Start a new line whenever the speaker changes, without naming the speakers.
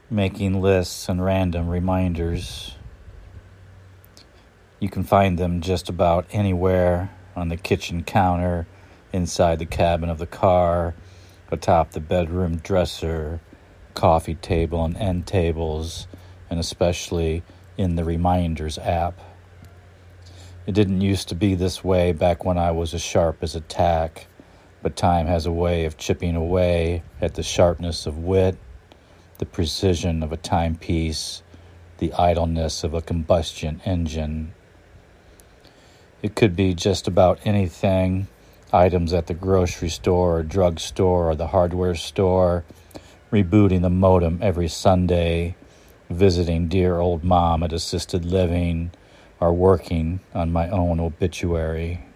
making lists and random reminders. You can find them just about anywhere: on the kitchen counter, inside the cabin of the car, atop the bedroom dresser, coffee table and end tables, and especially in the Reminders app. It didn't used to be this way back when I was as sharp as a tack, but time has a way of chipping away at the sharpness of wit, the precision of a timepiece, the idleness of a combustion engine. It could be just about anything: items at the grocery store or drugstore or the hardware store, rebooting the modem every Sunday, visiting dear old mom at assisted living, or working on my own obituary.